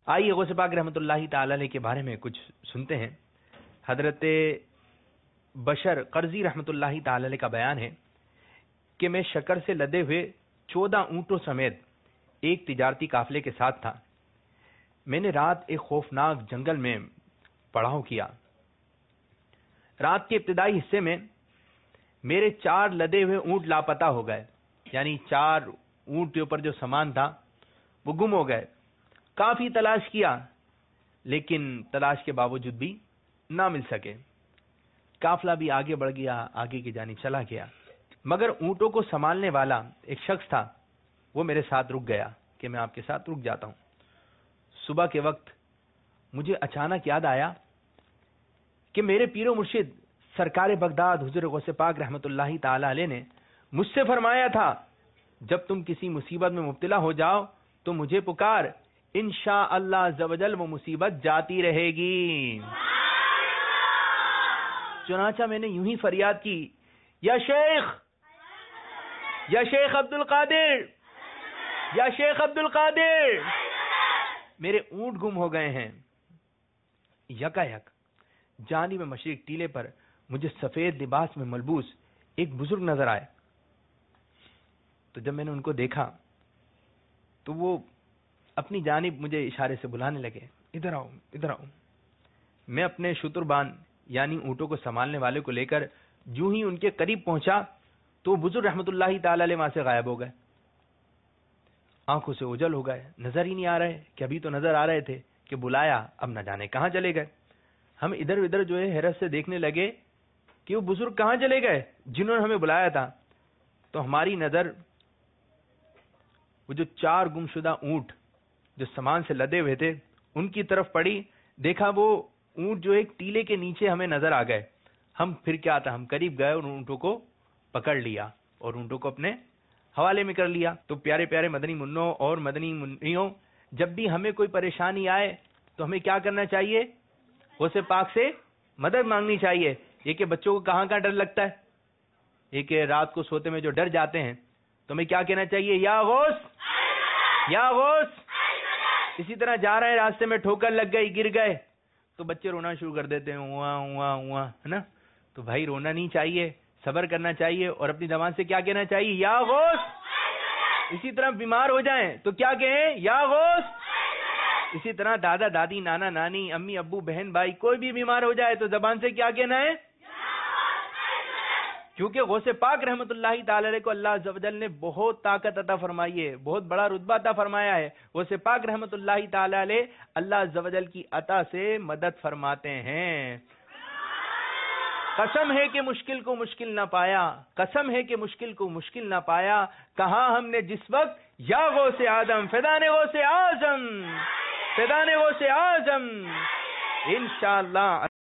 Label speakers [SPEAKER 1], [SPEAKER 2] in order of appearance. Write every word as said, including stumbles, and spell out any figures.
[SPEAKER 1] آئیے غوث پاک رحمۃ اللہ تعالی علیہ کے بارے میں کچھ سنتے ہیں۔ حضرت بشر قرضی رحمۃ اللہ تعالی علیہ کا بیان ہے کہ میں شکر سے لدے ہوئے چودہ اونٹوں سمیت ایک تجارتی قافلے کے ساتھ تھا۔ میں نے رات ایک خوفناک جنگل میں پڑاؤ کیا۔ رات کے ابتدائی حصے میں میرے چار لدے ہوئے اونٹ لاپتہ ہو گئے، یعنی چار اونٹ کے اوپر جو سامان تھا وہ گم ہو گئے۔ کافی تلاش کیا لیکن تلاش کے باوجود بھی نہ مل سکے۔ قافلہ بھی آگے بڑھ گیا، آگے کی جانب چلا گیا، مگر اونٹوں کو سنبھالنے والا ایک شخص تھا، وہ میرے ساتھ رک گیا کہ میں آپ کے ساتھ رک جاتا ہوں۔ صبح کے وقت مجھے اچانک یاد آیا کہ میرے پیر و مرشد سرکار بغداد حضور غوث پاک رحمۃ اللہ تعالی علیہ نے مجھ سے فرمایا تھا، جب تم کسی مصیبت میں مبتلا ہو جاؤ تو مجھے پکار، انشاءاللہ عز و جل وہ مصیبت جاتی رہے گی۔ چنانچہ میں نے یوں ہی فریاد کی، یا شیخ یا شیخ عبد القادر یا شیخ عبد القادر، میرے اونٹ گم ہو گئے ہیں۔ یکا یک جانب مشرق ٹیلے پر مجھے سفید لباس میں ملبوس ایک بزرگ نظر آئے۔ تو جب میں نے ان کو دیکھا تو وہ اپنی جانب مجھے اشارے سے بلانے لگے، ادھر آؤ ادھر آؤ۔ میں اپنے شتربان یعنی اونٹوں کو سنبھالنے والے کو لے کر جو ہی ان کے قریب پہنچا تو وہ بزرگ رحمت اللہ تعالی علیہ وہاں سے غائب ہو گئے۔ آنکھوں سے اوجھل ہو گئے، نظر ہی نہیں آ رہے کہ ابھی تو نظر آ رہے تھے کہ بلایا، اب نہ جانے کہاں چلے گئے۔ ہم ادھر ادھر جو ہے حیرت سے دیکھنے لگے کہ وہ بزرگ کہاں چلے گئے جنہوں نے ہمیں بلایا تھا۔ تو ہماری نظر وہ جو چار گمشدہ اونٹ جو سامان سے لدے ہوئے تھے ان کی طرف پڑی۔ دیکھا وہ اونٹ جو ایک ٹیلے کے نیچے ہمیں نظر آ گئے۔ ہم پھر کیا تھا، ہم قریب گئے اور اونٹوں کو پکڑ لیا اور اونٹوں کو اپنے حوالے میں کر لیا۔ تو پیارے پیارے مدنی منوں اور مدنی منیوں، جب بھی ہمیں کوئی پریشانی آئے تو ہمیں کیا کرنا چاہیے؟ غوث پاک سے مدد مانگنی چاہیے۔ یہ کہ بچوں کو کہاں کہاں ڈر لگتا ہے، یہ کہ رات کو سوتے میں جو ڈر جاتے ہیں، تو ہمیں کیا کہنا چاہیے؟ یا غوث یا غوث۔ اسی طرح جا رہے ہیں راستے میں ٹھوکر لگ گئی، گر گئے تو بچے رونا شروع کر دیتے ہیں، ہوا ہوا ہوا، ہے نا؟ تو بھائی رونا نہیں چاہیے، صبر کرنا چاہیے اور اپنی زبان سے کیا کہنا چاہیے؟ یا غوث۔ اسی طرح بیمار ہو جائیں تو کیا کہیں؟ یا غوث۔ اسی طرح دادا دادی، نانا نانی، امی ابو، بہن بھائی، کوئی بھی بیمار ہو جائے تو زبان سے کیا کہنا ہے؟ کیونکہ غوث پاک رحمت اللہ تعالی علیہ کو اللہ عز و جل نے بہت طاقت عطا فرمائی ہے، بہت بڑا رتبہ عطا فرمایا ہے۔ غوث پاک رحمت اللہ تعالی علیہ اللہ عز و جل کی عطا سے مدد فرماتے ہیں۔ قسم ہے کہ مشکل کو مشکل نہ پایا، قسم ہے کہ مشکل کو مشکل نہ پایا، کہا ہم نے جس وقت یا غوث آدم، فدان غوث اعظم، فدان غوث اعظم، انشاءاللہ۔